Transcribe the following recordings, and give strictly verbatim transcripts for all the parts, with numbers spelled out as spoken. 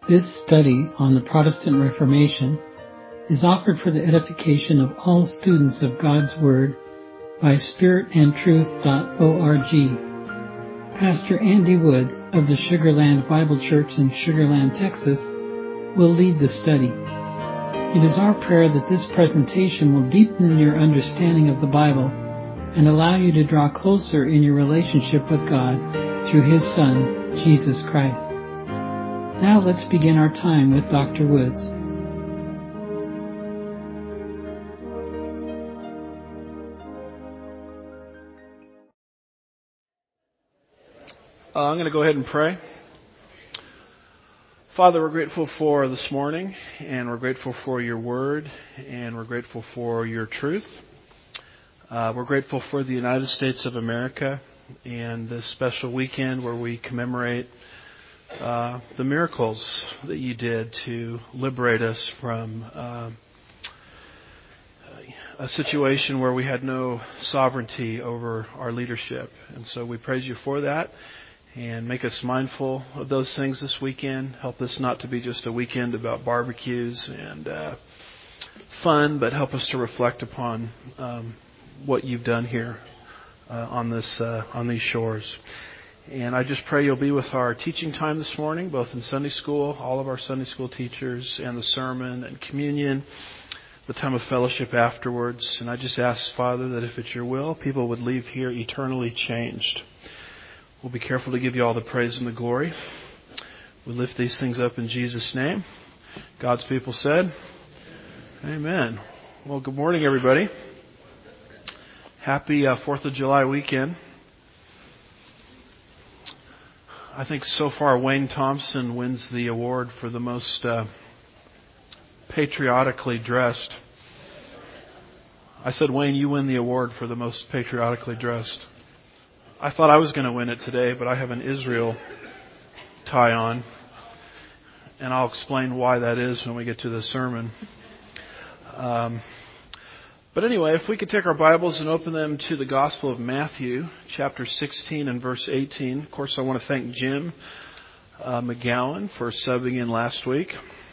This study on the Protestant Reformation is offered for the edification of all students of God's Word by spirit and truth dot org. Pastor Andy Woods of the Sugar Land Bible Church in Sugar Land, Texas, will lead the study. It is our prayer that this presentation will deepen your understanding of the Bible and allow you to draw closer in your relationship with God through His Son, Jesus Christ. Now let's begin our time with Doctor Woods. Uh, I'm going to go ahead and pray. Father, we're grateful for this morning, and we're grateful for your word, and we're grateful for your truth. Uh, we're grateful for the United States of America and this special weekend where we commemorate uh, the miracles that you did to liberate us from uh, a situation where we had no sovereignty over our leadership. And so we praise you for that. And make us mindful of those things this weekend. Help this not to be just a weekend about barbecues and uh, fun, but help us to reflect upon um, what you've done here uh, on this uh, on these shores. And I just pray you'll be with our teaching time this morning, both in Sunday school, all of our Sunday school teachers, and the sermon and communion, the time of fellowship afterwards. And I just ask, Father, that if it's your will, people would leave here eternally changed. We'll be careful to give you all the praise and the glory. We lift these things up in Jesus' name. God's people said, Amen. Well, good morning, everybody. Happy uh, fourth of July weekend. I think so far Wayne Thompson wins the award for the most uh, patriotically dressed. I said, Wayne, you win the award for the most patriotically dressed. I thought I was going to win it today, but I have an Israel tie on, and I'll explain why that is when we get to the sermon. Um, but anyway, if we could take our Bibles and open them to the Gospel of Matthew, chapter sixteen and verse eighteen. Of course, I want to thank Jim uh, McGowan for subbing in last week.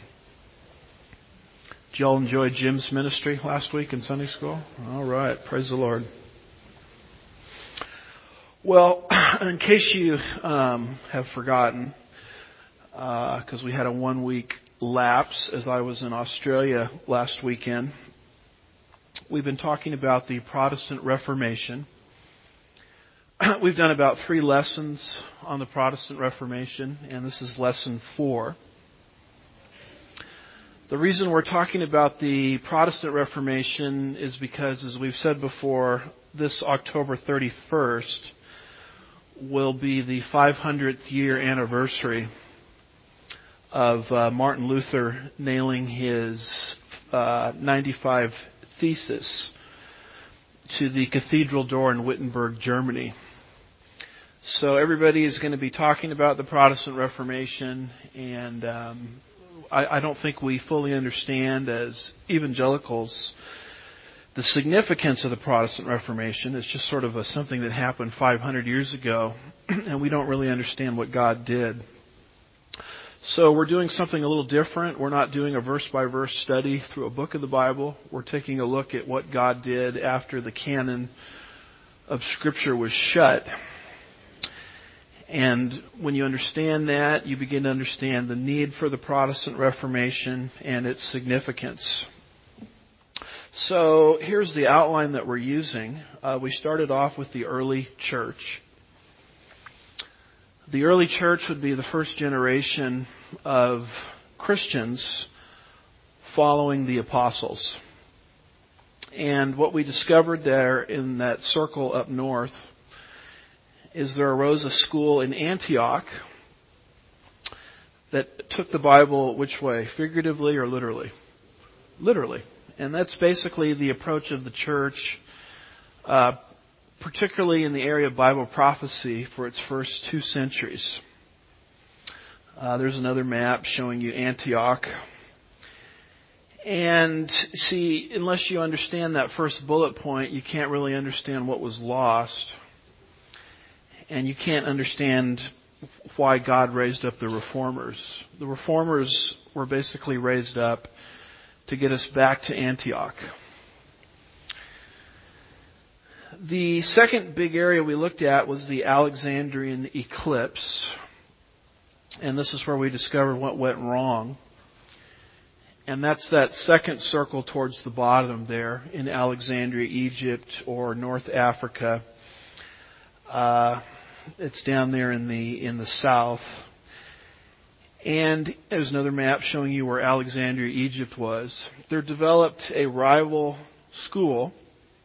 Did you all enjoy Jim's ministry last week in Sunday school? All right, praise the Lord. Well, in case you um, have forgotten, because uh, we had a one-week lapse as I was in Australia last weekend, we've been talking about the Protestant Reformation. We've done about three lessons on the Protestant Reformation, and this is lesson four. The reason we're talking about the Protestant Reformation is because, as we've said before, this October thirty-first will be the five hundredth year anniversary of uh, Martin Luther nailing his uh, ninety-five Thesis to the cathedral door in Wittenberg, Germany. So everybody is going to be talking about the Protestant Reformation, and um, I, I don't think we fully understand as evangelicals the significance of the Protestant Reformation. Is just sort of a, something that happened five hundred years ago, and we don't really understand what God did. So we're doing something a little different. We're not doing a verse-by-verse study through a book of the Bible. We're taking a look at what God did after the canon of Scripture was shut. And when you understand that, you begin to understand the need for the Protestant Reformation and its significance. So here's the outline that we're using. Uh, we started off with the early church. The early church would be the first generation of Christians following the apostles. And what we discovered there in that circle up north is there arose a school in Antioch that took the Bible which way? Figuratively or literally? Literally. And that's basically the approach of the church, uh, particularly in the area of Bible prophecy for its first two centuries. Uh, there's another map showing you Antioch. And see, unless you understand that first bullet point, you can't really understand what was lost. And you can't understand why God raised up the reformers. The reformers were basically raised up to get us back to Antioch. The second big area we looked at was the Alexandrian eclipse. And this is where we discovered what went wrong. And that's that second circle towards the bottom there in Alexandria, Egypt, or North Africa. Uh, it's down there in the in the south. And there's another map showing you where Alexandria, Egypt was. There developed a rival school.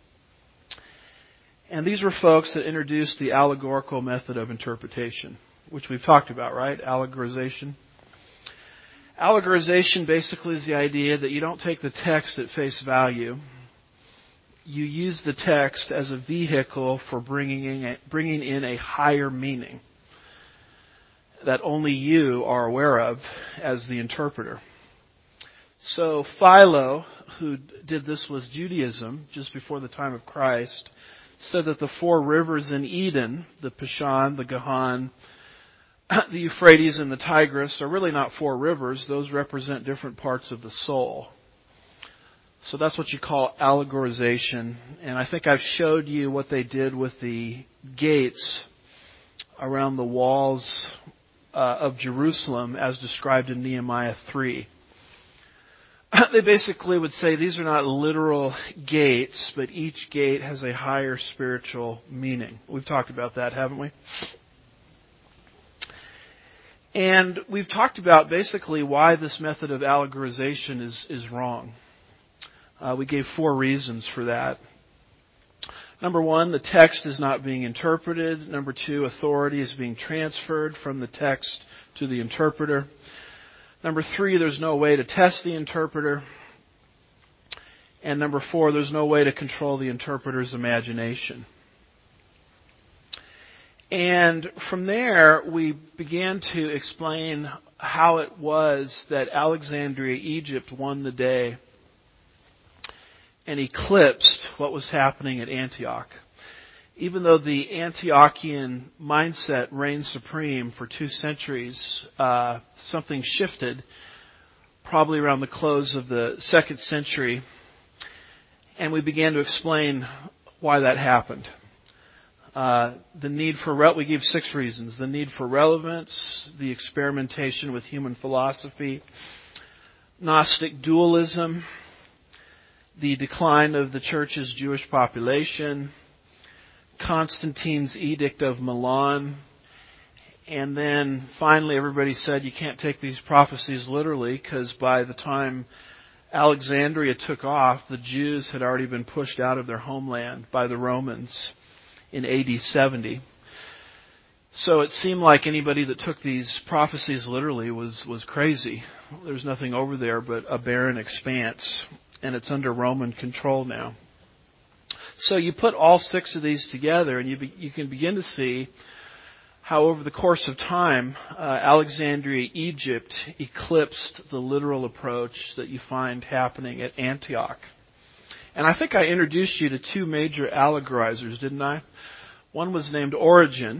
And these were folks that introduced the allegorical method of interpretation, which we've talked about, right? Allegorization. Allegorization basically is the idea that you don't take the text at face value. You use the text as a vehicle for bringing in a, bringing in a higher meaning that only you are aware of as the interpreter. So Philo, who did this with Judaism just before the time of Christ, said that the four rivers in Eden, the Pishon, the Gahan, the Euphrates, and the Tigris, are really not four rivers. Those represent different parts of the soul. So that's what you call allegorization. And I think I've showed you what they did with the gates around the walls uh, of Jerusalem as described in Nehemiah three. They basically would say these are not literal gates, but each gate has a higher spiritual meaning. We've talked about that, haven't we? And we've talked about basically why this method of allegorization is, is wrong. Uh, we gave four reasons for that. Number one, the text is not being interpreted. Number two, authority is being transferred from the text to the interpreter. Number three, there's no way to test the interpreter. And number four, there's no way to control the interpreter's imagination. And from there, we began to explain how it was that Alexandria, Egypt, won the day and eclipsed what was happening at Antioch. Even though the Antiochian mindset reigned supreme for two centuries, uh, something shifted probably around the close of the second century, and we began to explain why that happened. Uh, the need for, re- we gave six reasons. The need for relevance, the experimentation with human philosophy, Gnostic dualism, the decline of the church's Jewish population, Constantine's Edict of Milan, and then finally everybody said you can't take these prophecies literally because by the time Alexandria took off, the Jews had already been pushed out of their homeland by the Romans in A D seventy. So it seemed like anybody that took these prophecies literally was, was crazy. There's nothing over there but a barren expanse, and it's under Roman control now. So you put all six of these together, and you be, you can begin to see how over the course of time, uh, Alexandria, Egypt, eclipsed the literal approach that you find happening at Antioch. And I think I introduced you to two major allegorizers, didn't I? One was named Origen.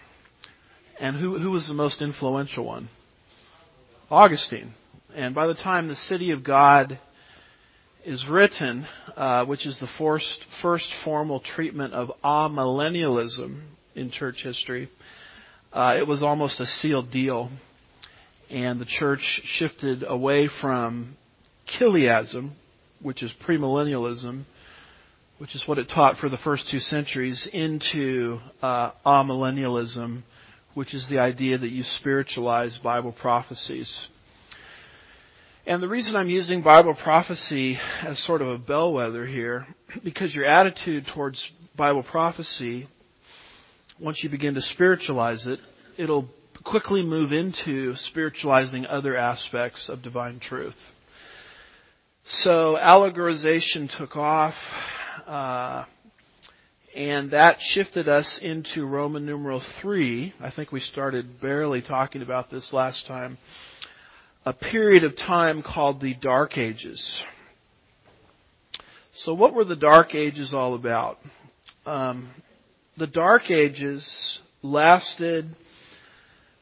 And who, who was the most influential one? Augustine. And by the time the City of God is written, uh, which is the first, first formal treatment of amillennialism in church history, uh, it was almost a sealed deal. And the church shifted away from Chiliasm, which is premillennialism, which is what it taught for the first two centuries, into uh, amillennialism, which is the idea that you spiritualize Bible prophecies. And the reason I'm using Bible prophecy as sort of a bellwether here, because your attitude towards Bible prophecy, once you begin to spiritualize it, it'll quickly move into spiritualizing other aspects of divine truth. So allegorization took off, uh, and that shifted us into Roman numeral three. I think we started barely talking about this last time. A period of time called the Dark Ages. So what were the Dark Ages all about? Um, the Dark Ages lasted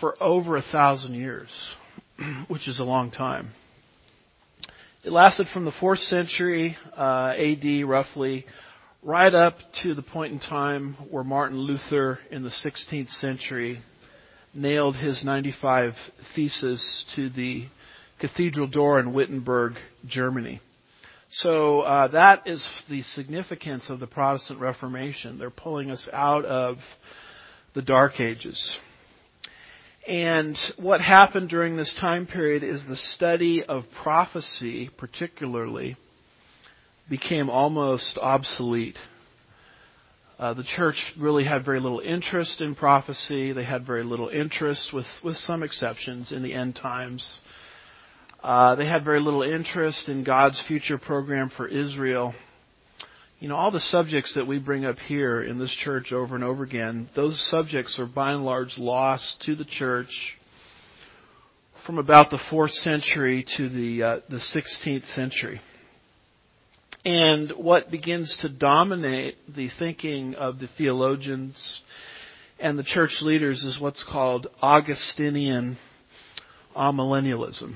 for over a thousand years, which is a long time. It lasted from the fourth century uh, A D, roughly, right up to the point in time where Martin Luther in the sixteenth century nailed his ninety-five Theses to the cathedral door in Wittenberg, Germany. So uh, that is the significance of the Protestant Reformation. They're pulling us out of the Dark Ages. And what happened during this time period is the study of prophecy, particularly, became almost obsolete. Uh, the church really had very little interest in prophecy. They had very little interest, with, with some exceptions, in the end times. Uh, they had very little interest in God's future program for Israel. You know, all the subjects that we bring up here in this church over and over again, those subjects are by and large lost to the church from about the fourth century to the uh, the sixteenth century. And what begins to dominate the thinking of the theologians and the church leaders is what's called Augustinian amillennialism.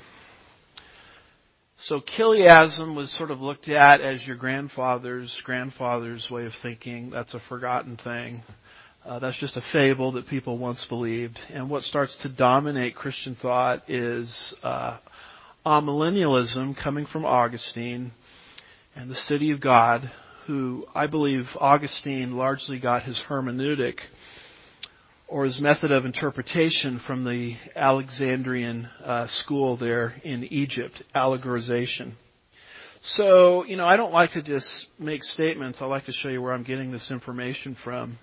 So Chiliasm was sort of looked at as your grandfather's grandfather's way of thinking. That's a forgotten thing. Uh, that's just a fable that people once believed. And what starts to dominate Christian thought is uh, amillennialism, coming from Augustine and the City of God, who I believe Augustine largely got his hermeneutic or his method of interpretation from the Alexandrian uh, school there in Egypt, allegorization. So, you know, I don't like to just make statements. I like to show you where I'm getting this information from.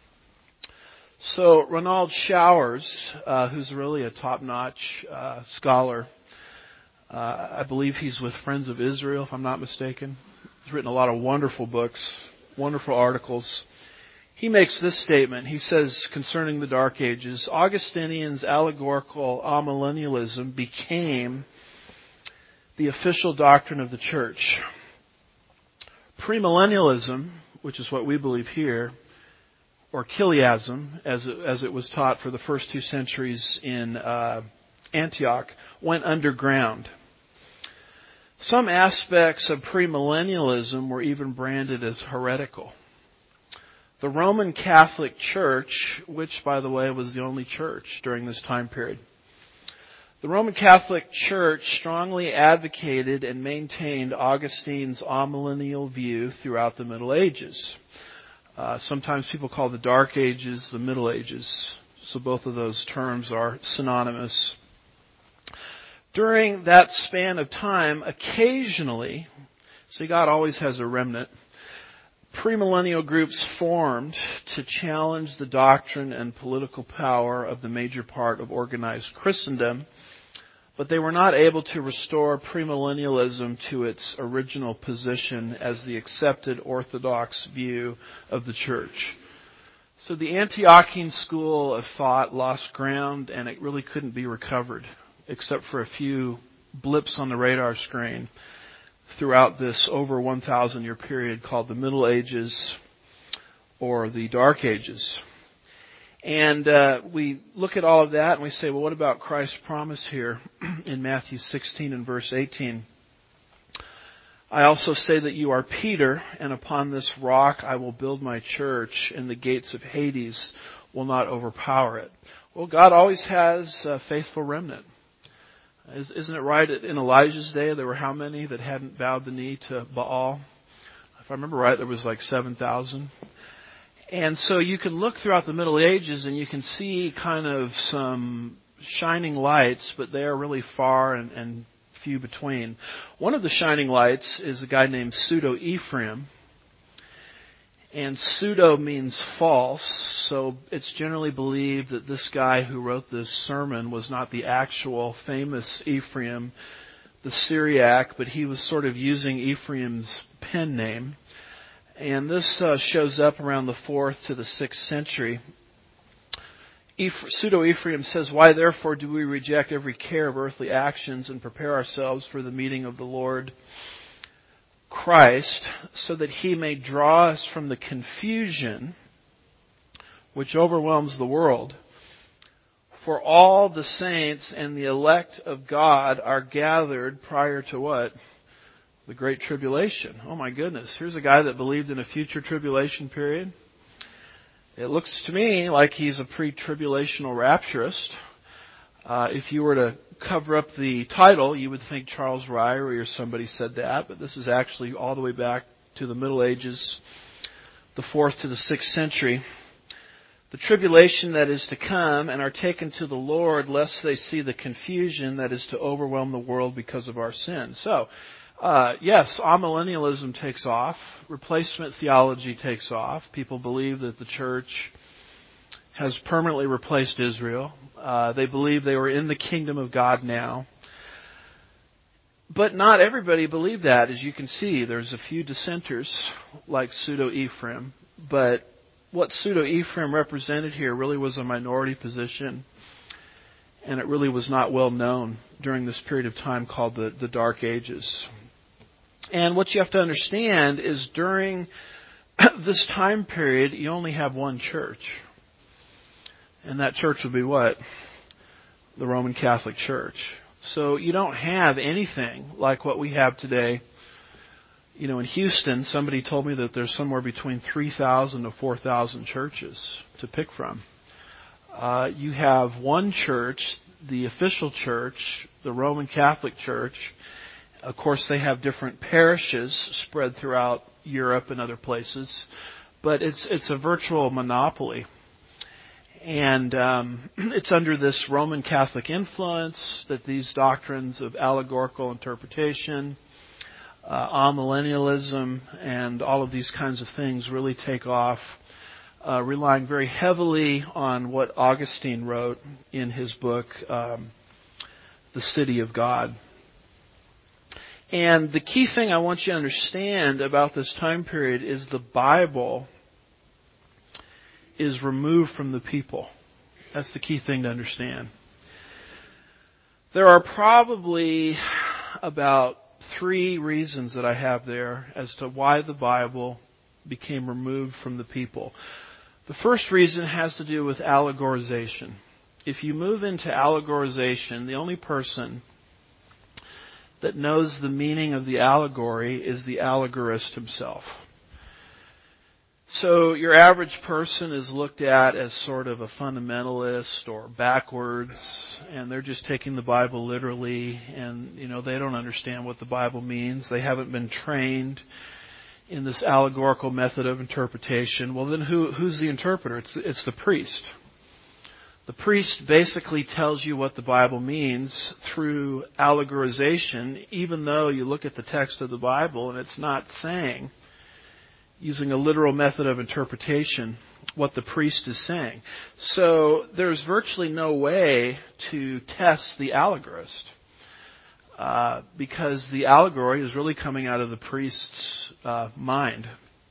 So, Ronald Showers, uh, who's really a top-notch uh, scholar, uh, I believe he's with Friends of Israel, if I'm not mistaken. He's written a lot of wonderful books, wonderful articles. He makes this statement. He says, concerning the Dark Ages, Augustinian's allegorical amillennialism became the official doctrine of the church. Premillennialism, which is what we believe here, or Chiliasm, as it, as it was taught for the first two centuries in uh, Antioch, went underground. Some aspects of premillennialism were even branded as heretical. The Roman Catholic Church, which, by the way, was the only church during this time period, the Roman Catholic Church strongly advocated and maintained Augustine's amillennial view throughout the Middle Ages. Uh, sometimes people call the Dark Ages the Middle Ages, so both of those terms are synonymous. During that span of time, occasionally, see, God always has a remnant, premillennial groups formed to challenge the doctrine and political power of the major part of organized Christendom, but they were not able to restore premillennialism to its original position as the accepted orthodox view of the church. So the Antiochian school of thought lost ground, and it really couldn't be recovered, except for a few blips on the radar screen throughout this over one thousand year period called the Middle Ages or the Dark Ages. And uh, we look at all of that and we say, well, what about Christ's promise here in Matthew sixteen and verse eighteen? I also say that you are Peter, and upon this rock I will build my church, and the gates of Hades will not overpower it. Well, God always has a faithful remnant. Isn't it right that in Elijah's day there were how many that hadn't bowed the knee to Baal? If I remember right, there was like seven thousand. And so you can look throughout the Middle Ages and you can see kind of some shining lights, but they are really far and, and few between. One of the shining lights is a guy named Pseudo-Ephraim. And pseudo means false, so it's generally believed that this guy who wrote this sermon was not the actual famous Ephraim, the Syriac, but he was sort of using Ephraim's pen name. And this uh, shows up around the fourth to the sixth century. Pseudo-Ephraim says, why therefore do we reject every care of earthly actions and prepare ourselves for the meeting of the Lord Christ, so that He may draw us from the confusion which overwhelms the world? For all the saints and the elect of God are gathered prior to what? The Great Tribulation. Oh my goodness. Here's a guy that believed in a future tribulation period. It looks to me like he's a pre-tribulational rapturist. Uh, if you were to cover up the title, you would think Charles Ryrie or somebody said that, but this is actually all the way back to the Middle Ages, the fourth to the sixth century. The tribulation that is to come and are taken to the Lord lest they see the confusion that is to overwhelm the world because of our sins. So, uh, yes, amillennialism takes off. Replacement theology takes off. People believe that the church has permanently replaced Israel. Uh, they believe they were in the kingdom of God now. But not everybody believed that. As you can see, there's a few dissenters like Pseudo-Ephraim. But what Pseudo-Ephraim represented here really was a minority position. And it really was not well known during this period of time called the, the Dark Ages. And what you have to understand is during this time period, you only have one church. And that church would be what? The Roman Catholic Church. So you don't have anything like what we have today. You know, in Houston, somebody told me that there's somewhere between three thousand to four thousand churches to pick from. Uh, you have one church, the official church, the Roman Catholic Church. Of course, they have different parishes spread throughout Europe and other places. But it's it's a virtual monopoly. And um, it's under this Roman Catholic influence that these doctrines of allegorical interpretation, uh, amillennialism, and all of these kinds of things really take off, uh, relying very heavily on what Augustine wrote in his book, um, The City of God. And the key thing I want you to understand about this time period is the Bible is removed from the people. That's the key thing to understand. There are probably about three reasons that I have there as to why the Bible became removed from the people. The first reason has to do with allegorization. If you move into allegorization, the only person that knows the meaning of the allegory is the allegorist himself. So your average person is looked at as sort of a fundamentalist or backwards, and they're just taking the Bible literally, and you know they don't understand what the Bible means. They haven't been trained in this allegorical method of interpretation. Well, then who who's the interpreter? It's it's the priest. The priest basically tells you what the Bible means through allegorization, even though you look at the text of the Bible and it's not saying, using a literal method of interpretation, what the priest is saying. So there's virtually no way to test the allegorist uh, because the allegory is really coming out of the priest's uh, mind.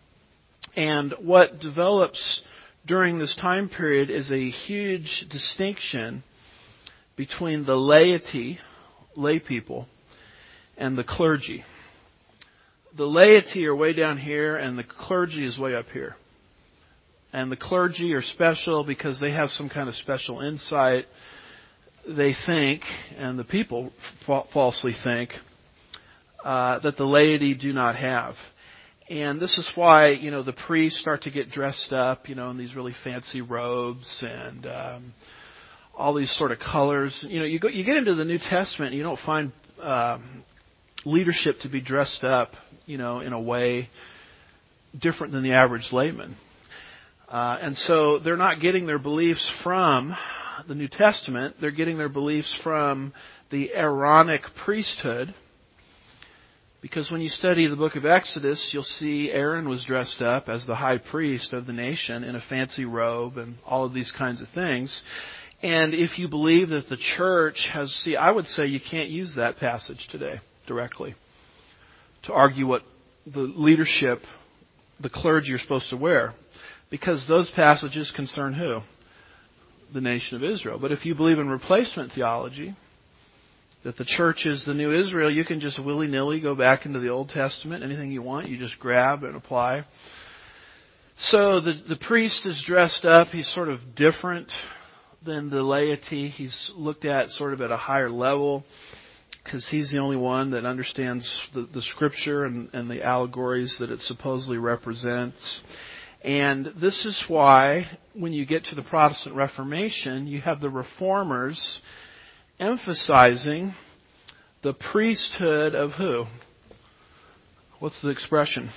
And what develops during this time period is a huge distinction between the laity, lay people, and the clergy. The laity are way down here, and the clergy is way up here. And the clergy are special because they have some kind of special insight. They think, and the people fa- falsely think, uh, that the laity do not have. And this is why, you know, the priests start to get dressed up, you know, in these really fancy robes and um, all these sort of colors. You know, you go, you get into the New Testament, and you don't find um, leadership to be dressed up, you know, in a way different than the average layman. Uh, and so they're not getting their beliefs from the New Testament. They're getting their beliefs from the Aaronic priesthood. Because when you study the book of Exodus, you'll see Aaron was dressed up as the high priest of the nation in a fancy robe and all of these kinds of things. And if you believe that the church has... See, I would say you can't use that passage today directly to argue what the leadership, the clergy, are supposed to wear. Because those passages concern who? The nation of Israel. But if you believe in replacement theology, that the church is the new Israel, you can just willy-nilly go back into the Old Testament. Anything you want, you just grab and apply. So the, the priest is dressed up. He's sort of different than the laity. He's looked at sort of at a higher level because he's the only one that understands the, the Scripture and, and the allegories that it supposedly represents. And this is why, when you get to the Protestant Reformation, you have the Reformers emphasizing the priesthood of who? What's the expression?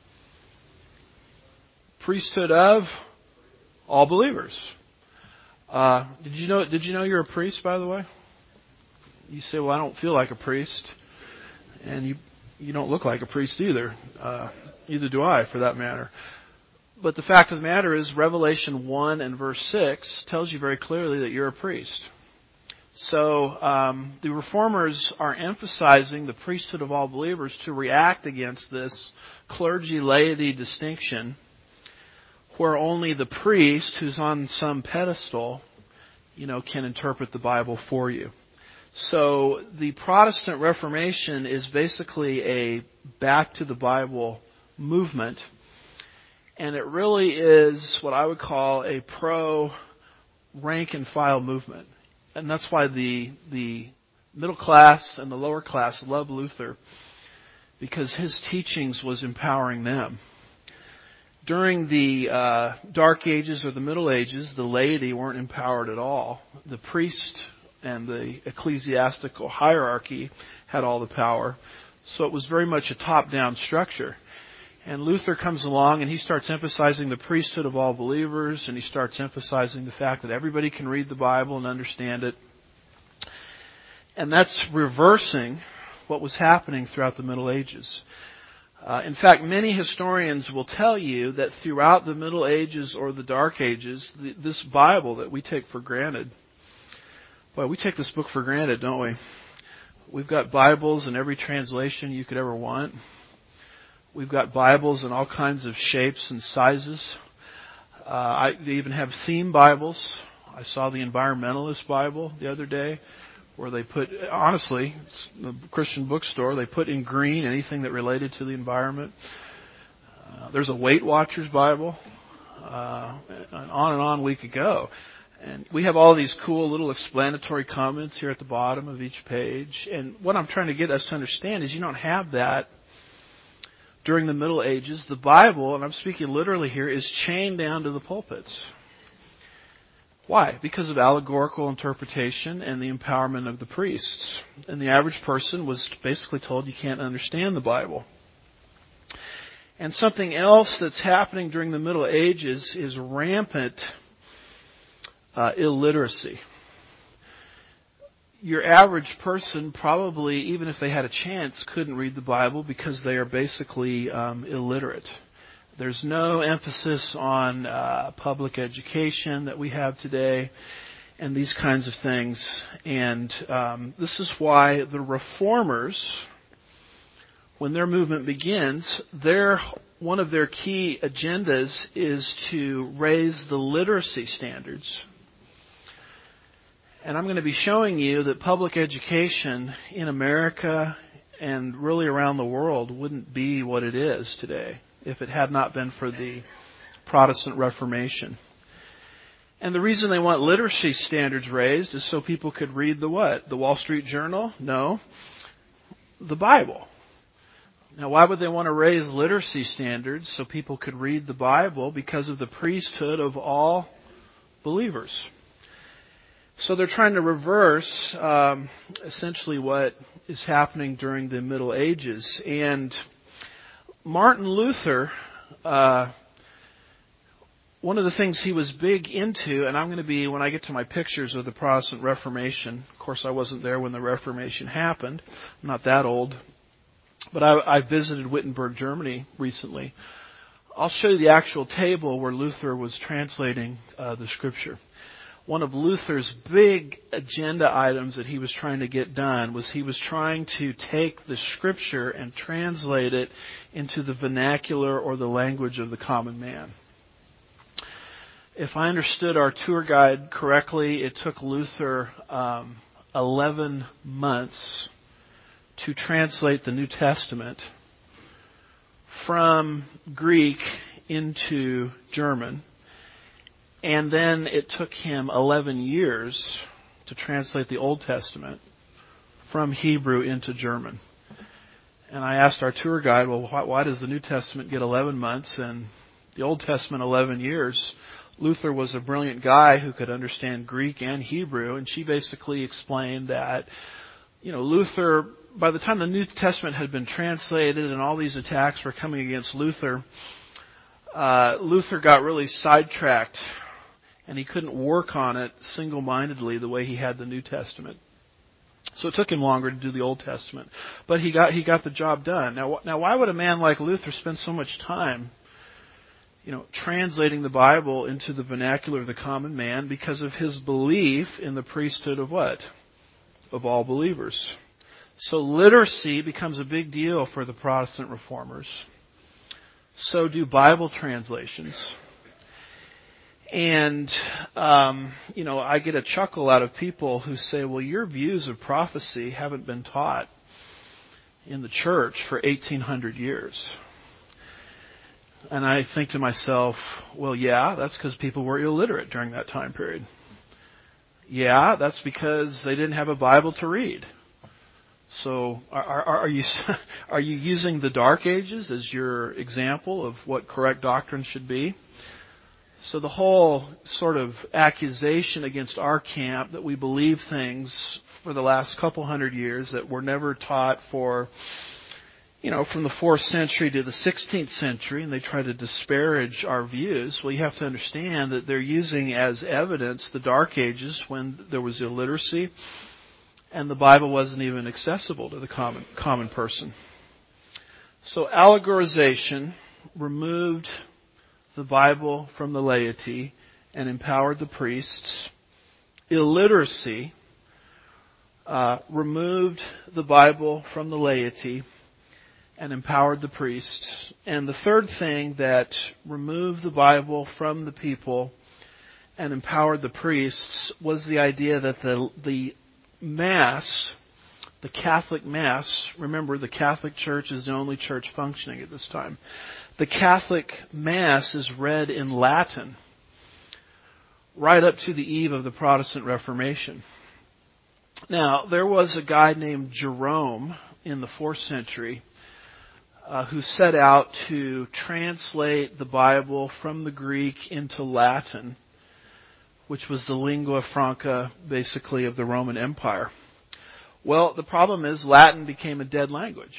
Priesthood of all believers. Uh, did you know? Did you know you're a priest, by the way? You say, "Well, I don't feel like a priest," and you you don't look like a priest either. Uh, neither do I, for that matter. But the fact of the matter is, Revelation one and verse six tells you very clearly that you're a priest. So um, the Reformers are emphasizing the priesthood of all believers to react against this clergy-laity distinction, where only the priest who's on some pedestal, you know, can interpret the Bible for you. So the Protestant Reformation is basically a back to the Bible movement. And it really is what I would call a pro-rank and file movement. And that's why the the middle class and the lower class love Luther, because his teachings was empowering them. During the uh, Dark Ages or the Middle Ages, the laity weren't empowered at all. The priest and the ecclesiastical hierarchy had all the power. So it was very much a top-down structure. And Luther comes along and he starts emphasizing the priesthood of all believers, and he starts emphasizing the fact that everybody can read the Bible and understand it. And that's reversing what was happening throughout the Middle Ages. Uh, in fact, many historians will tell you that throughout the Middle Ages or the Dark Ages, the, this Bible that we take for granted, boy, we take this book for granted, don't we? We've got Bibles in every translation you could ever want. We've got Bibles in all kinds of shapes and sizes. Uh, I, they even have theme Bibles. I saw the Environmentalist Bible the other day, where they put, honestly, it's a Christian bookstore, they put in green anything that related to the environment. Uh, there's a Weight Watchers Bible. Uh, and on and on we could go. And we have all these cool little explanatory comments here at the bottom of each page. And what I'm trying to get us to understand is you don't have that during the Middle Ages. The Bible, and I'm speaking literally here, is chained down to the pulpits. Why? Because of allegorical interpretation and the empowerment of the priests. And the average person was basically told you can't understand the Bible. And something else that's happening during the Middle Ages is rampant uh, illiteracy. Your average person probably, even if they had a chance, couldn't read the Bible because they are basically um, illiterate. There's no emphasis on uh, public education that we have today and these kinds of things. And um, this is why the Reformers, when their movement begins, their one of their key agendas is to raise the literacy standards. And I'm going to be showing you that public education in America and really around the world wouldn't be what it is today if it had not been for the Protestant Reformation. And the reason they want literacy standards raised is so people could read the what? The Wall Street Journal? No. The Bible. Now, why would they want to raise literacy standards so people could read the Bible? Because of the priesthood of all believers. So they're trying to reverse um, essentially what is happening during the Middle Ages. And Martin Luther, uh, one of the things he was big into, and I'm going to be, when I get to my pictures of the Protestant Reformation, of course I wasn't there when the Reformation happened. I'm not that old. But I, I visited Wittenberg, Germany recently. I'll show you the actual table where Luther was translating uh, the Scripture. One of Luther's big agenda items that he was trying to get done was he was trying to take the Scripture and translate it into the vernacular or the language of the common man. If I understood our tour guide correctly, it took Luther um, eleven months to translate the New Testament from Greek into German. And then it took him eleven years to translate the Old Testament from Hebrew into German. And I asked our tour guide, well, why, why does the New Testament get eleven months and the Old Testament eleven years? Luther was a brilliant guy who could understand Greek and Hebrew, and she basically explained that, you know, Luther, by the time the New Testament had been translated and all these attacks were coming against Luther, uh, Luther got really sidetracked, and he couldn't work on it single-mindedly the way he had the New Testament. So it took him longer to do the Old Testament. But he got he got the job done. Now, now why would a man like Luther spend so much time, you know, translating the Bible into the vernacular of the common man? Because of his belief in the priesthood of what? Of all believers. So literacy becomes a big deal for the Protestant reformers. So do Bible translations. And, um, you know, I get a chuckle out of people who say, well, your views of prophecy haven't been taught in the church for eighteen hundred years. And I think to myself, well, yeah, that's because people were illiterate during that time period. Yeah, that's because they didn't have a Bible to read. So are, are, are you are you using the Dark Ages as your example of what correct doctrine should be? So the whole sort of accusation against our camp that we believe things for the last couple hundred years that were never taught for, you know, from the fourth century to the sixteenth century, and they try to disparage our views. Well, you have to understand that they're using as evidence the Dark Ages when there was illiteracy and the Bible wasn't even accessible to the common common person. So allegorization removed the Bible from the laity and empowered the priests. Illiteracy uh, removed the Bible from the laity and empowered the priests. And the third thing that removed the Bible from the people and empowered the priests was the idea that the the Mass, the Catholic Mass, remember the Catholic Church is the only church functioning at this time. The Catholic Mass is read in Latin right up to the eve of the Protestant Reformation. Now, there was a guy named Jerome in the fourth century uh, who set out to translate the Bible from the Greek into Latin, which was the lingua franca, basically, of the Roman Empire. Well, the problem is Latin became a dead language.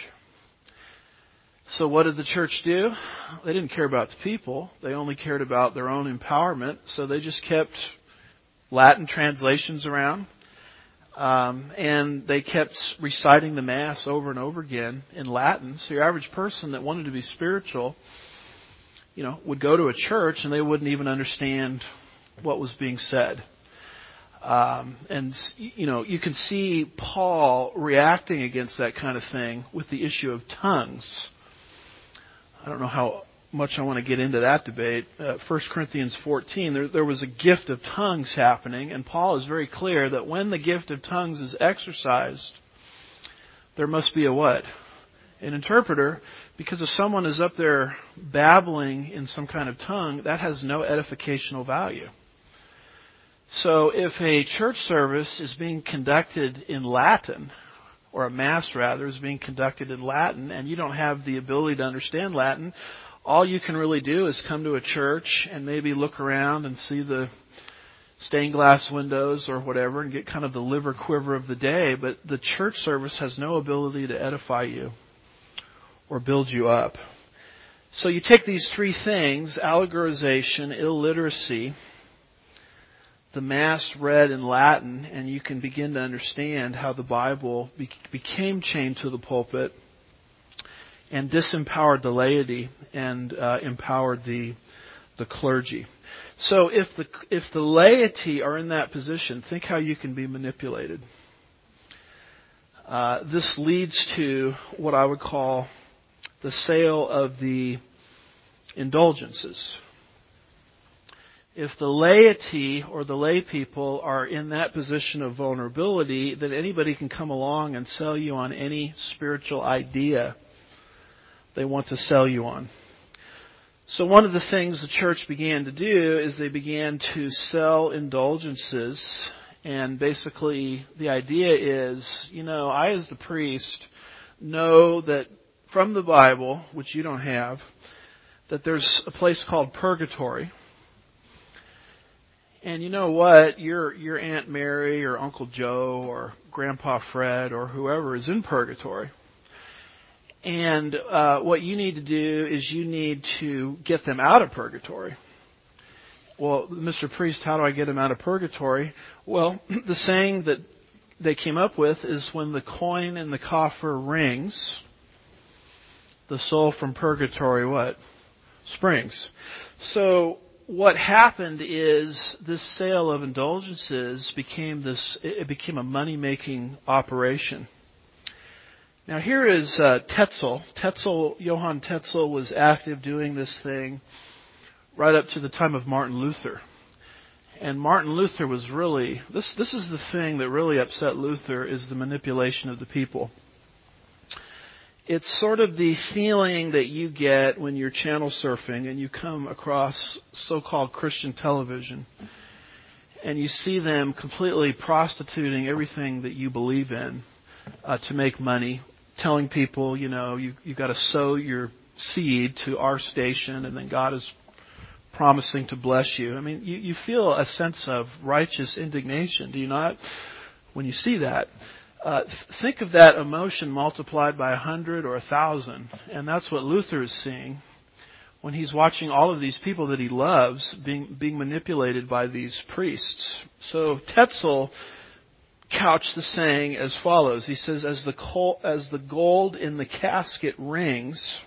So what did the church do? They didn't care about the people. They only cared about their own empowerment. So they just kept Latin translations around. Um, and they kept reciting the Mass over and over again in Latin. So your average person that wanted to be spiritual, you know, would go to a church and they wouldn't even understand what was being said. Um, and, you know, you can see Paul reacting against that kind of thing with the issue of tongues. I don't know how much I want to get into that debate. Uh, First Corinthians fourteen, there, there was a gift of tongues happening, and Paul is very clear that when the gift of tongues is exercised, there must be a what? An interpreter, because if someone is up there babbling in some kind of tongue, that has no edificational value. So if a church service is being conducted in Latin, or a Mass rather, is being conducted in Latin, and you don't have the ability to understand Latin, all you can really do is come to a church and maybe look around and see the stained glass windows or whatever and get kind of the liver quiver of the day, but the church service has no ability to edify you or build you up. So you take these three things, allegorization, illiteracy, the Mass read in Latin, and you can begin to understand how the Bible be- became chained to the pulpit and disempowered the laity and uh, empowered the the clergy. So if the if the laity are in that position, think how you can be manipulated. Uh, this leads to what I would call the sale of the indulgences. If the laity or the lay people are in that position of vulnerability, then anybody can come along and sell you on any spiritual idea they want to sell you on. So one of the things the church began to do is they began to sell indulgences. And basically the idea is, you know, I as the priest know that from the Bible, which you don't have, that there's a place called purgatory. And you know what? Your your Aunt Mary or Uncle Joe or Grandpa Fred or whoever is in purgatory. And uh, what you need to do is you need to get them out of purgatory. Well, Mister Priest, how do I get them out of purgatory? Well, the saying that they came up with is when the coin in the coffer rings, the soul from purgatory what? Springs. So what happened is this sale of indulgences became this, it became a money-making operation. Now here is uh, Tetzel. Tetzel, Johann Tetzel was active doing this thing right up to the time of Martin Luther. And Martin Luther was really, this this is the thing that really upset Luther, is the manipulation of the people. It's sort of the feeling that you get when you're channel surfing and you come across so-called Christian television and you see them completely prostituting everything that you believe in uh, to make money, telling people, you know, you, you've got to sow your seed to our station and then God is promising to bless you. I mean, you, you feel a sense of righteous indignation, do you not, when you see that? Uh, th- think of that emotion multiplied by a hundred or a thousand, and that's what Luther is seeing when he's watching all of these people that he loves being being manipulated by these priests. So Tetzel couched the saying as follows. He says, as the col- as the gold in the casket rings,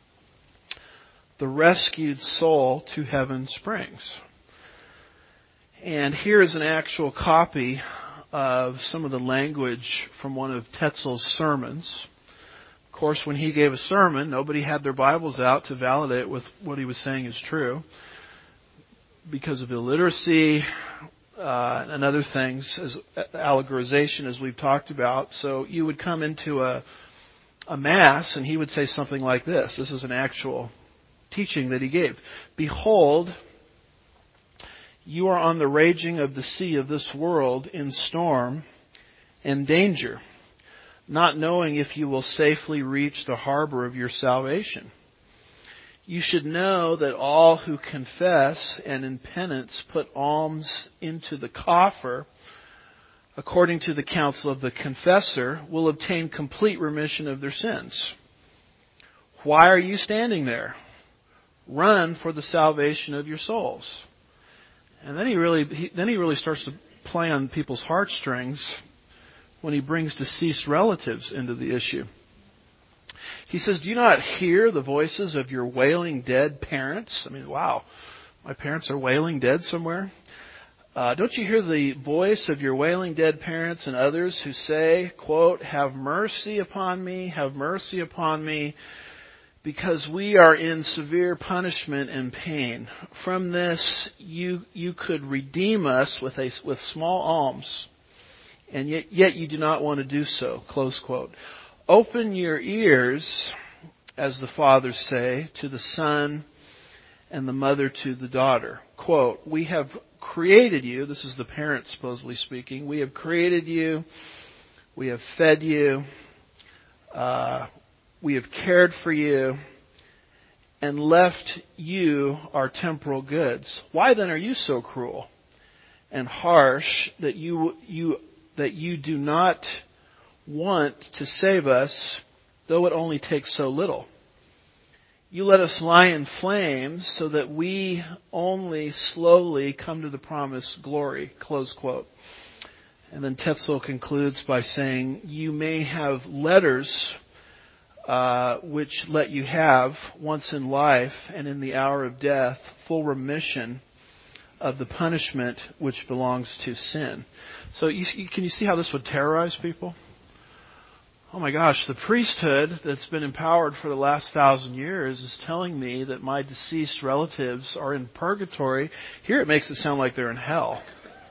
the rescued soul to heaven springs. And here is an actual copy of some of the language from one of Tetzel's sermons. Of course, when he gave a sermon, nobody had their Bibles out to validate with what he was saying is true because of illiteracy uh, and other things, as allegorization, as we've talked about. So you would come into a, a mass and he would say something like this. This is an actual teaching that he gave. Behold, you are on the raging of the sea of this world in storm and danger, not knowing if you will safely reach the harbor of your salvation. You should know that all who confess and in penance put alms into the coffer, according to the counsel of the confessor, will obtain complete remission of their sins. Why are you standing there? Run for the salvation of your souls. And then he really he, then he really starts to play on people's heartstrings when he brings deceased relatives into the issue. He says, do you not hear the voices of your wailing dead parents? I mean, wow, my parents are wailing dead somewhere. Uh, don't you hear the voice of your wailing dead parents and others who say, quote, have mercy upon me, have mercy upon me, because we are in severe punishment and pain. From this, you you could redeem us with a with small alms, and yet, yet you do not want to do so. Close quote. Open your ears, as the fathers say, to the son, and the mother to the daughter. Quote, we have created you. This is the parent supposedly speaking. We have created you. We have fed you. Uh, We have cared for you and left you our temporal goods. Why then are you so cruel and harsh that you you that you do not want to save us, though it only takes so little? You let us lie in flames so that we only slowly come to the promised glory. Close quote. And then Tetzel concludes by saying, you may have letters Uh, which let you have once in life and in the hour of death full remission of the punishment which belongs to sin. So you, you, can you see how this would terrorize people? Oh my gosh, the priesthood that's been empowered for the last thousand years is telling me that my deceased relatives are in purgatory. Here it makes it sound like they're in hell.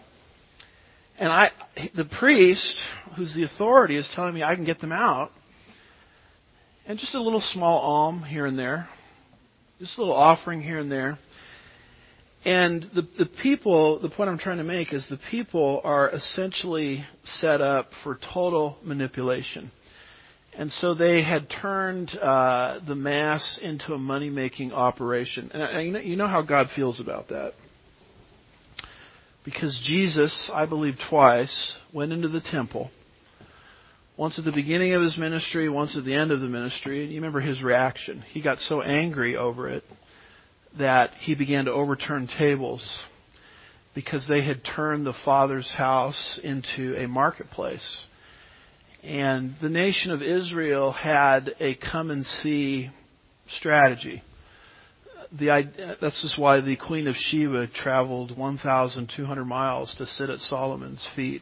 And I, the priest, who's the authority, is telling me I can get them out. And just a little small alm here and there. just a little offering here and there. And the, the people, the point I'm trying to make is the people are essentially set up for total manipulation. And so they had turned uh, the mass into a money-making operation. And, and you know, you know how God feels about that. Because Jesus, I believe twice, went into the temple. Once at the beginning of his ministry, once at the end of the ministry. And you remember his reaction. He got so angry over it that he began to overturn tables because they had turned the Father's house into a marketplace. And the nation of Israel had a come and see strategy. The, that's just why the Queen of Sheba traveled one thousand two hundred miles to sit at Solomon's feet.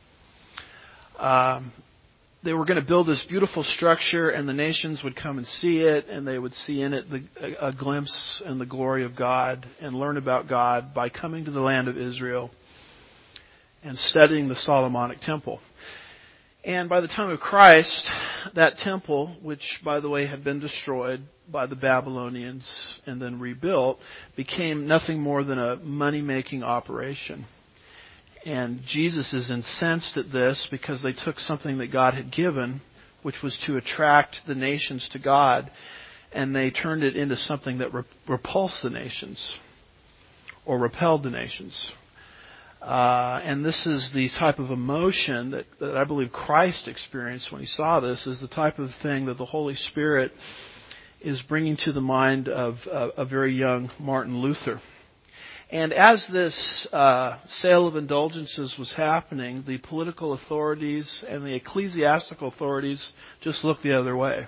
Um, They were going to build this beautiful structure, and the nations would come and see it, and they would see in it the, a, a glimpse and the glory of God and learn about God by coming to the land of Israel and studying the Solomonic temple. And by the time of Christ, that temple, which, by the way, had been destroyed by the Babylonians and then rebuilt, became nothing more than a money-making operation. And Jesus is incensed at this because they took something that God had given, which was to attract the nations to God, and they turned it into something that repulsed the nations or repelled the nations. Uh, and this is the type of emotion that, that I believe Christ experienced when he saw this, is the type of thing that the Holy Spirit is bringing to the mind of uh, a very young Martin Luther. And as this uh, sale of indulgences was happening, the political authorities and the ecclesiastical authorities just looked the other way.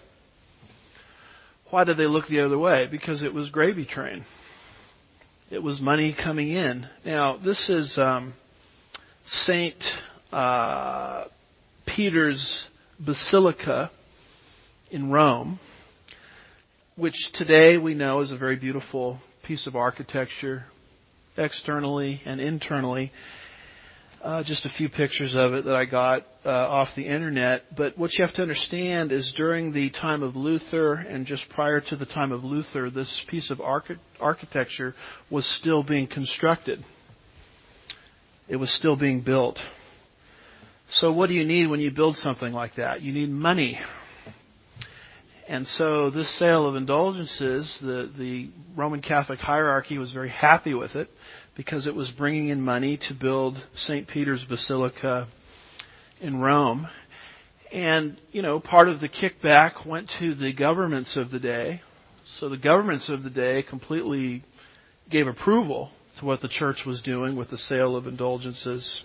Why did they look the other way? Because it was gravy train. It was money coming in. Now, this is um, Saint uh, Peter's Basilica in Rome, which today we know is a very beautiful piece of architecture, externally and internally. Uh, just a few pictures of it that I got uh, off the internet. But what you have to understand is during the time of Luther and just prior to the time of Luther, this piece of archi- architecture was still being constructed. It was still being built. So what do you need when you build something like that? You need money. And so this sale of indulgences, the, the Roman Catholic hierarchy was very happy with it because it was bringing in money to build Saint Peter's Basilica in Rome. And, you know, part of the kickback went to the governments of the day. So the governments of the day completely gave approval to what the church was doing with the sale of indulgences.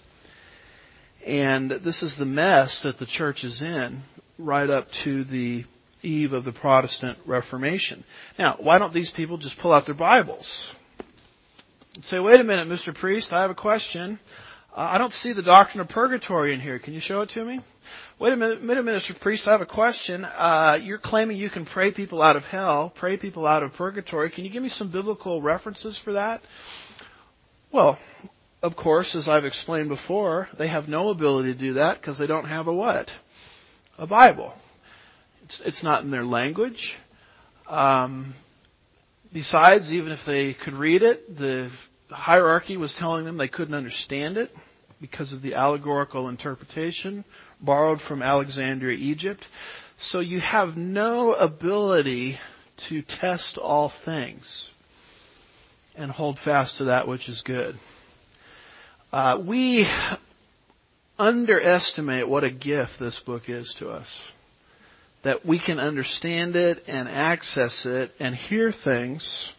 And this is the mess that the church is in right up to the eve of the Protestant Reformation. Now, why don't these people just pull out their Bibles and say, wait a minute, Mister Priest, I have a question. Uh, I don't see the doctrine of purgatory in here. Can you show it to me? Wait a minute, minute Mister Priest, I have a question. Uh, you're claiming you can pray people out of hell, pray people out of purgatory. Can you give me some biblical references for that? Well, of course, as I've explained before, they have no ability to do that because they don't have a what? A Bible. It's, it's not in their language. Um, besides, even if they could read it, the hierarchy was telling them they couldn't understand it because of the allegorical interpretation borrowed from Alexandria, Egypt. So you have no ability to test all things and hold fast to that which is good. Uh, we underestimate what a gift this book is to us. That we can understand it and access it and hear things.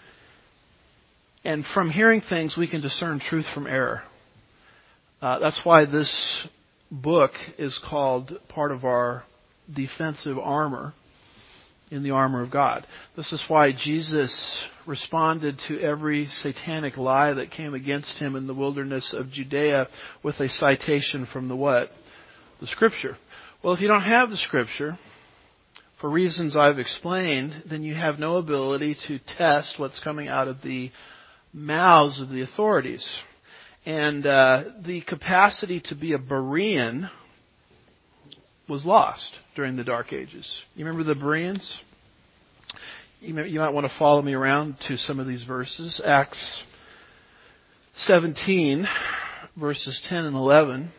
And from hearing things, we can discern truth from error. Uh, that's why this book is called part of our defensive armor in the armor of God. This is why Jesus responded to every satanic lie that came against him in the wilderness of Judea with a citation from the what? The Scripture. Well, if you don't have the Scripture, for reasons I've explained, then you have no ability to test what's coming out of the mouths of the authorities. And uh, the capacity to be a Berean was lost during the Dark Ages. You remember the Bereans? You, may, you might want to follow me around to some of these verses. Acts seventeen, verses ten and eleven.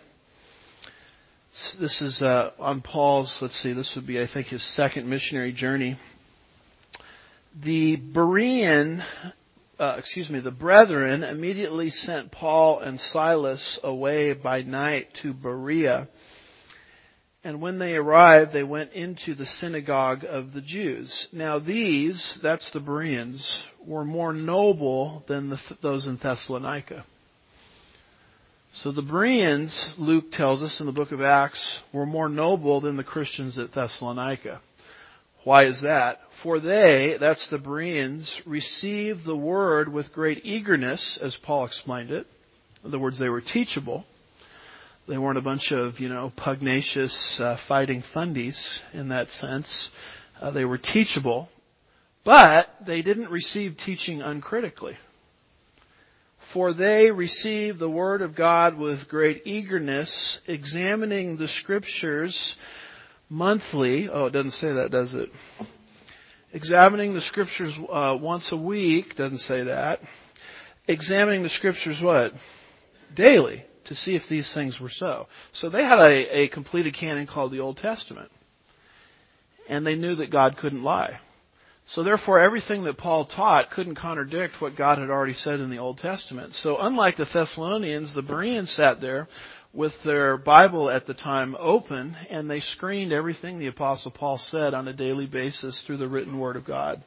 This is uh, on Paul's, let's see, this would be, I think, his second missionary journey. The Berean, uh, excuse me, the brethren immediately sent Paul and Silas away by night to Berea. And when they arrived, they went into the synagogue of the Jews. Now these, that's the Bereans, were more noble than the, those in Thessalonica. So the Bereans, Luke tells us in the book of Acts, were more noble than the Christians at Thessalonica. Why is that? For they, that's the Bereans, received the word with great eagerness, as Paul explained it. In other words, they were teachable. They weren't a bunch of, you know, pugnacious, uh, fighting fundies in that sense. Uh, they were teachable. But they didn't receive teaching uncritically. For they received the word of God with great eagerness, examining the Scriptures monthly. Oh, it doesn't say that, does it? Examining the Scriptures uh, once a week. Doesn't say that. Examining the Scriptures what? Daily, to see if these things were so. So they had a, a completed canon called the Old Testament. And they knew that God couldn't lie. So therefore, everything that Paul taught couldn't contradict what God had already said in the Old Testament. So unlike the Thessalonians, the Bereans sat there with their Bible at the time open, and they screened everything the Apostle Paul said on a daily basis through the written Word of God.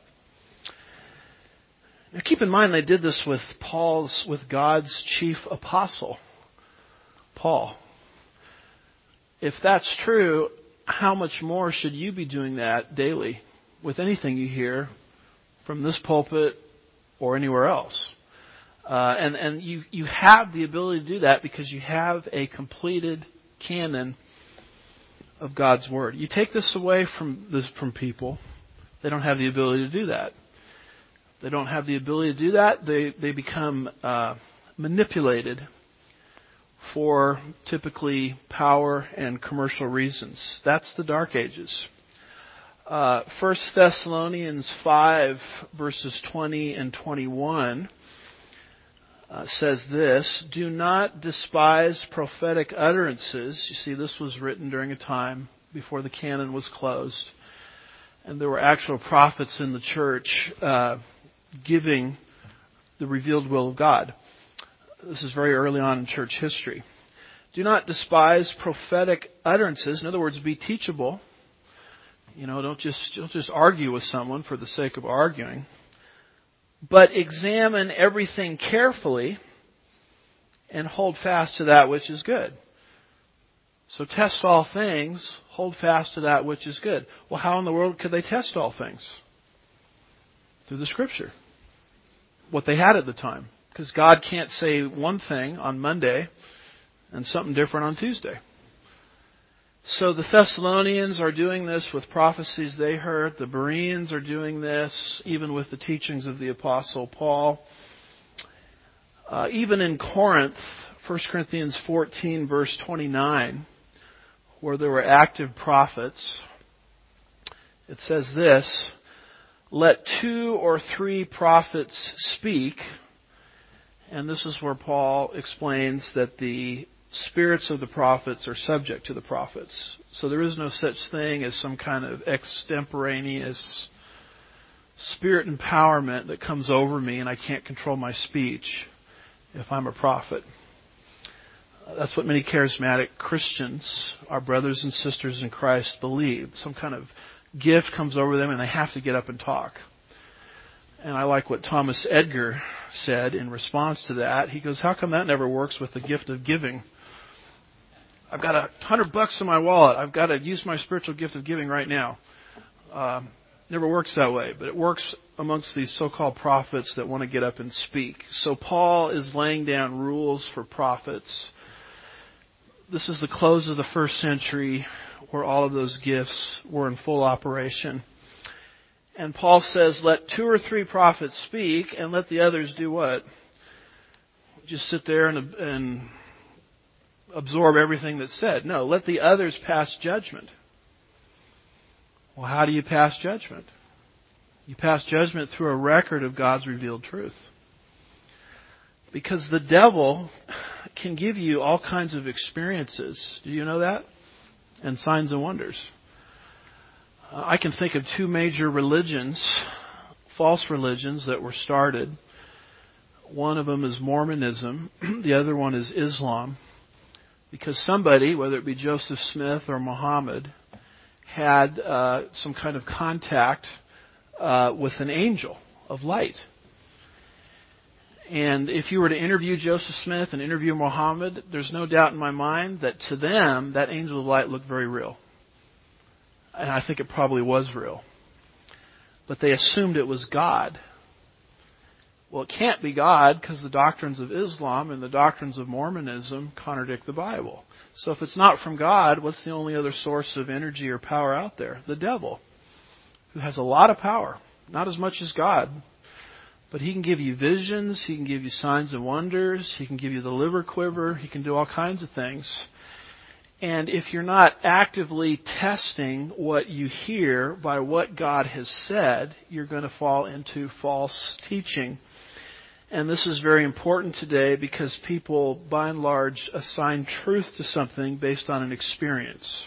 Now keep in mind, they did this with Paul's, with God's chief apostle, Paul. If that's true, how much more should you be doing that daily with anything you hear from this pulpit or anywhere else? Uh, and and you, you have the ability to do that because you have a completed canon of God's Word. You take this away from this from people, they don't have the ability to do that. They don't have the ability to do that. They, they become uh, manipulated for typically power and commercial reasons. That's the Dark Ages. Uh, First Thessalonians five, verses twenty and twenty-one uh, says this: Do not despise prophetic utterances. You see, this was written during a time before the canon was closed. And there were actual prophets in the church uh, giving the revealed will of God. This is very early on in church history. Do not despise prophetic utterances. In other words, be teachable. You know, don't just don't just argue with someone for the sake of arguing. But examine everything carefully and hold fast to that which is good. So test all things, hold fast to that which is good. Well, how in the world could they test all things? Through the Scripture. What they had at the time. Because God can't say one thing on Monday and something different on Tuesday. So the Thessalonians are doing this with prophecies they heard. The Bereans are doing this even with the teachings of the Apostle Paul. Uh, even in Corinth, First Corinthians fourteen, verse twenty-nine, where there were active prophets, it says this: Let two or three prophets speak. And this is where Paul explains that the spirits of the prophets are subject to the prophets. So there is no such thing as some kind of extemporaneous spirit empowerment that comes over me and I can't control my speech if I'm a prophet. That's what many charismatic Christians, our brothers and sisters in Christ, believe. Some kind of gift comes over them and they have to get up and talk. And I like what Thomas Edgar said in response to that. He goes, how come that never works with the gift of giving? I've got a hundred bucks in my wallet. I've got to use my spiritual gift of giving right now. Um, never works that way, but it works amongst these so-called prophets that want to get up and speak. So Paul is laying down rules for prophets. This is the close of the first century where all of those gifts were in full operation. And Paul says, let two or three prophets speak and let the others do what? Just sit there and, and absorb everything that's said. No, let the others pass judgment. Well, how do you pass judgment? You pass judgment through a record of God's revealed truth. Because the devil can give you all kinds of experiences. Do you know that? And signs and wonders. Uh, I can think of two major religions, false religions that were started. One of them is Mormonism. The other one is Islam. Because somebody, whether it be Joseph Smith or Muhammad, had uh, some kind of contact uh, with an angel of light. And if you were to interview Joseph Smith and interview Muhammad, there's no doubt in my mind that to them, that angel of light looked very real. And I think it probably was real. But they assumed it was God. Well, it can't be God because the doctrines of Islam and the doctrines of Mormonism contradict the Bible. So if it's not from God, what's the only other source of energy or power out there? The devil, who has a lot of power. Not as much as God. But he can give you visions, he can give you signs and wonders, he can give you the liver quiver, he can do all kinds of things. And if you're not actively testing what you hear by what God has said, you're going to fall into false teaching. And this is very important today because people, by and large, assign truth to something based on an experience.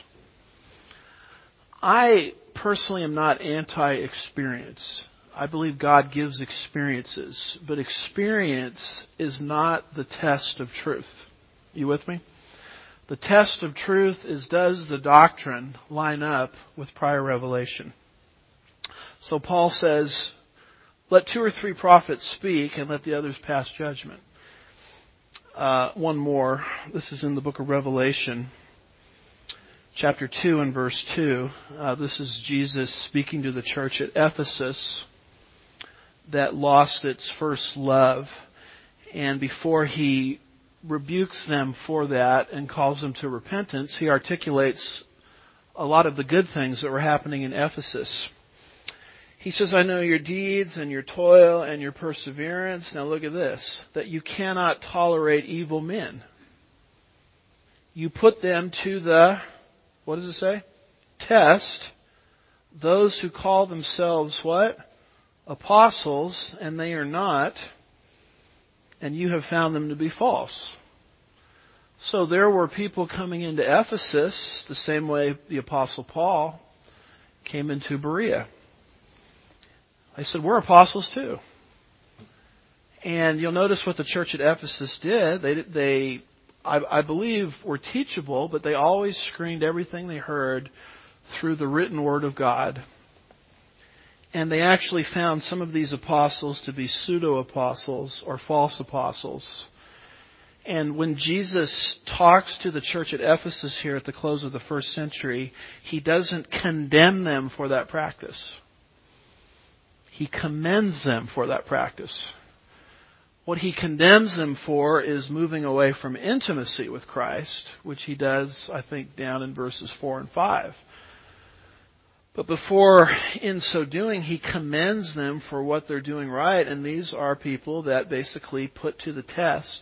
I personally am not anti-experience. I believe God gives experiences, but experience is not the test of truth. You with me? The test of truth is, does the doctrine line up with prior revelation? So Paul says, let two or three prophets speak and let the others pass judgment. Uh, one more. This is in the book of Revelation, chapter two and verse two. Uh, this is Jesus speaking to the church at Ephesus that lost its first love. And before he rebukes them for that and calls them to repentance, he articulates a lot of the good things that were happening in Ephesus. He says, I know your deeds and your toil and your perseverance. Now look at this, that you cannot tolerate evil men. You put them to the, what does it say? Test. Those who call themselves what? Apostles, and they are not, and you have found them to be false. So there were people coming into Ephesus the same way the Apostle Paul came into Berea. They said, we're apostles too. And you'll notice what the church at Ephesus did. They, they I, I believe, were teachable, but they always screened everything they heard through the written Word of God. And they actually found some of these apostles to be pseudo-apostles or false apostles. And when Jesus talks to the church at Ephesus here at the close of the first century, He doesn't condemn them for that practice. He commends them for that practice. What He condemns them for is moving away from intimacy with Christ, which He does, I think, down in verses four and five. But before, in so doing, He commends them for what they're doing right. And these are people that basically put to the test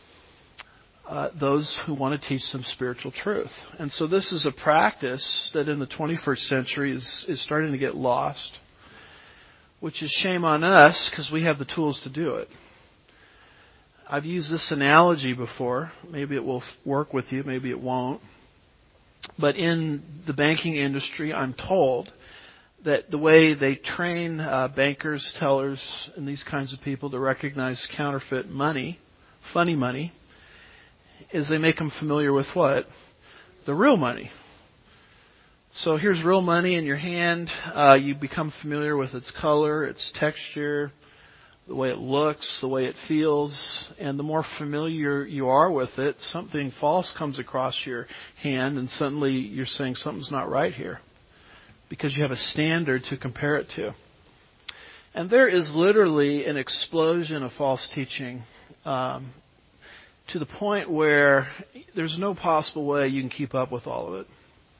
uh, those who want to teach some spiritual truth. And so this is a practice that in the twenty-first century is, is starting to get lost, which is shame on us because we have the tools to do it. I've used this analogy before. Maybe it will work with you, maybe it won't. But in the banking industry, I'm told that the way they train uh, bankers, tellers, and these kinds of people to recognize counterfeit money, funny money, is they make them familiar with what? The real money. So here's real money in your hand. Uh, you become familiar with its color, its texture, the way it looks, the way it feels, and the more familiar you are with it, something false comes across your hand and suddenly you're saying something's not right here because you have a standard to compare it to. And there is literally an explosion of false teaching um, to the point where there's no possible way you can keep up with all of it.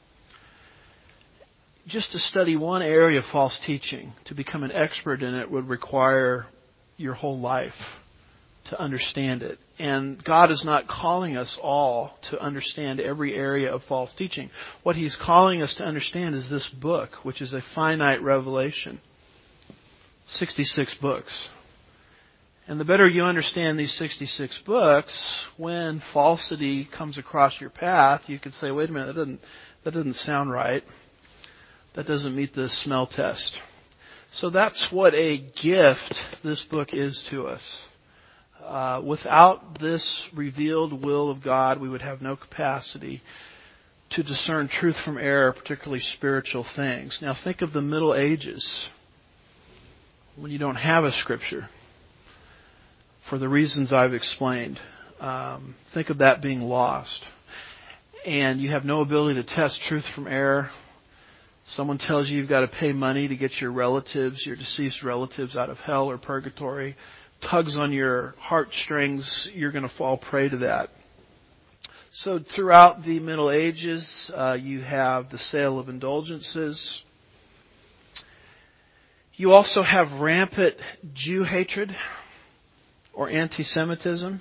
Just to study one area of false teaching, to become an expert in it, would require your whole life to understand it. And God is not calling us all to understand every area of false teaching. What He's calling us to understand is this book, which is a finite revelation. sixty-six books. And the better you understand these sixty-six books, when falsity comes across your path, you can say, wait a minute, that doesn't, that doesn't sound right. That doesn't meet the smell test. So that's what a gift this book is to us. Uh, without this revealed will of God, we would have no capacity to discern truth from error, particularly spiritual things. Now think of the Middle Ages, when you don't have a scripture, for the reasons I've explained. Um, think of that being lost. And you have no ability to test truth from error. Someone tells you you've got to pay money to get your relatives, your deceased relatives, out of hell or purgatory. Tugs on your heartstrings, you're going to fall prey to that. So throughout the Middle Ages, uh, you have the sale of indulgences. You also have rampant Jew hatred or anti-Semitism.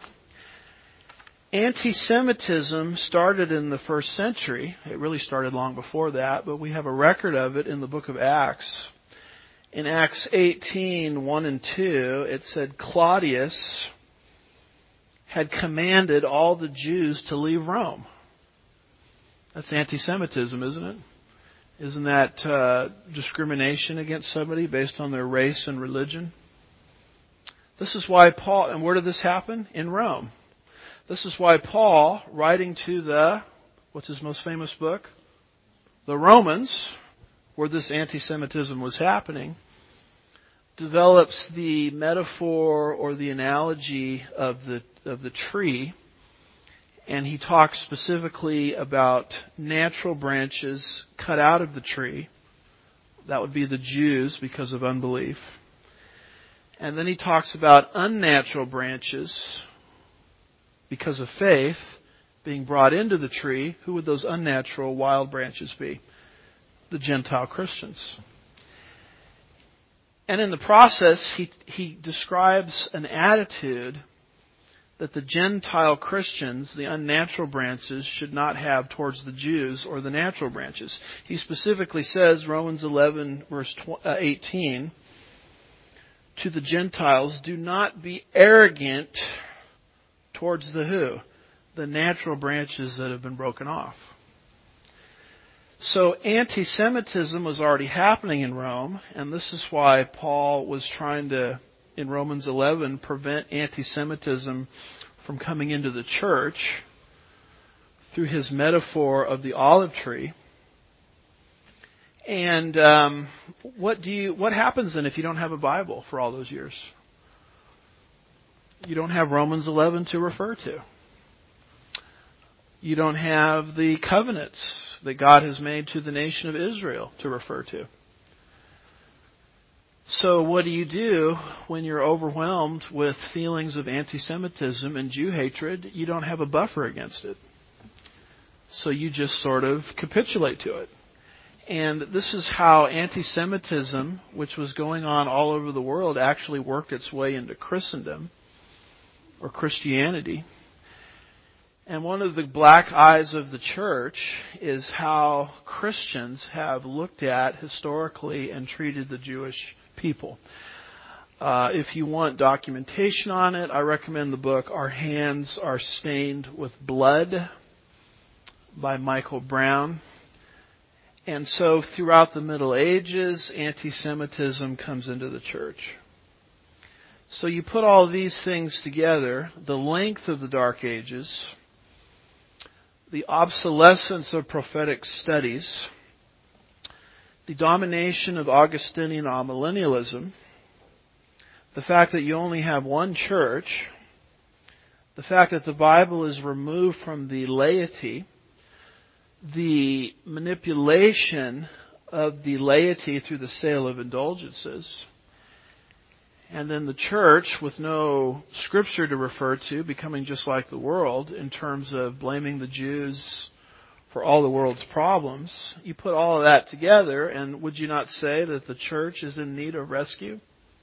Anti-Semitism started in the first century. It really started long before that, but we have a record of it in the book of Acts. In Acts eighteen, one and two, it said Claudius had commanded all the Jews to leave Rome. That's anti-Semitism, isn't it? Isn't that uh, discrimination against somebody based on their race and religion? This is why Paul, and where did this happen? In Rome. This is why Paul, writing to the, what's his most famous book? The Romans, where this anti-Semitism was happening, develops the metaphor or the analogy of the of the tree, and he talks specifically about natural branches cut out of the tree. That would be the Jews because of unbelief. And then he talks about unnatural branches because of faith being brought into the tree. Who would those unnatural wild branches be? The Gentile Christians. And in the process, he, he describes an attitude that the Gentile Christians, the unnatural branches, should not have towards the Jews or the natural branches. He specifically says, Romans eleven, verse eighteen, to the Gentiles, do not be arrogant towards the who? The natural branches that have been broken off. So anti-Semitism was already happening in Rome, and this is why Paul was trying to, in Romans eleven, prevent anti-Semitism from coming into the church through his metaphor of the olive tree. And um, what do you? What happens then if you don't have a Bible for all those years? You don't have Romans eleven to refer to. You don't have the covenants that God has made to the nation of Israel to refer to. So what do you do when you're overwhelmed with feelings of anti-Semitism and Jew hatred? You don't have a buffer against it. So you just sort of capitulate to it. And this is how anti-Semitism, which was going on all over the world, actually worked its way into Christendom or Christianity. And one of the black eyes of the church is how Christians have looked at historically and treated the Jewish people. Uh, if you want documentation on it, I recommend the book Our Hands Are Stained with Blood by Michael Brown. And so throughout the Middle Ages, anti-Semitism comes into the church. So you put all these things together, the length of the Dark Ages, the obsolescence of prophetic studies, the domination of Augustinian amillennialism, the fact that you only have one church, the fact that the Bible is removed from the laity, the manipulation of the laity through the sale of indulgences, and then the church with no scripture to refer to, becoming just like the world in terms of blaming the Jews for all the world's problems. You put all of that together, and would you not say that the church is in need of rescue?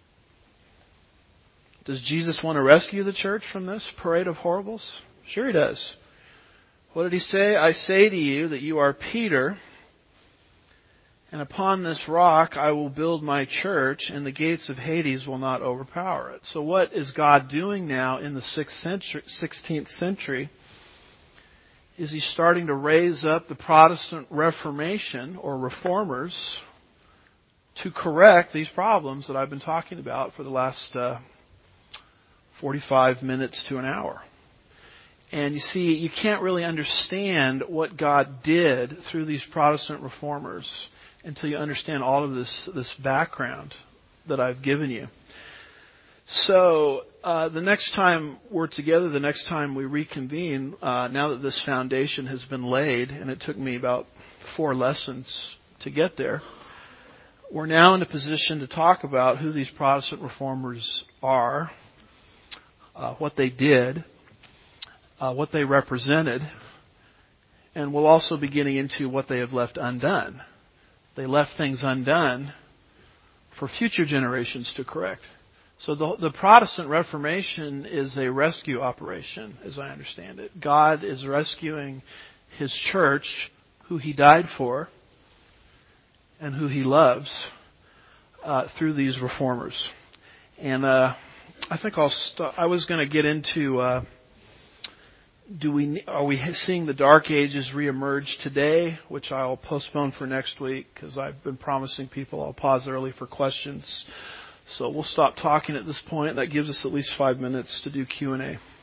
Does Jesus want to rescue the church from this parade of horribles? Sure he does. What did he say? I say to you that you are Peter, And upon this rock I will build my church, and the gates of Hades will not overpower it. So what is God doing now in the sixteenth century is He's starting to raise up the Protestant Reformation, or reformers, to correct these problems that I've been talking about for the last uh, forty-five minutes to an hour. And you see, you can't really understand what God did through these Protestant reformers until you understand all of this, this background that I've given you. So, uh, the next time we're together, the next time we reconvene, uh, now that this foundation has been laid, and it took me about four lessons to get there, we're now in a position to talk about who these Protestant reformers are, uh, what they did, uh, what they represented, and we'll also be getting into what they have left undone. They left things undone for future generations to correct. So the, the Protestant Reformation is a rescue operation, as I understand it. God is rescuing His church, who He died for, and who He loves, uh, through these reformers. And uh, I think I'll. St- I was going to get into. Uh, Do we are we seeing the Dark Ages reemerge today, which I'll postpone for next week because I've been promising people I'll pause early for questions. So we'll stop talking at this point. That gives us at least five minutes to do Q and A.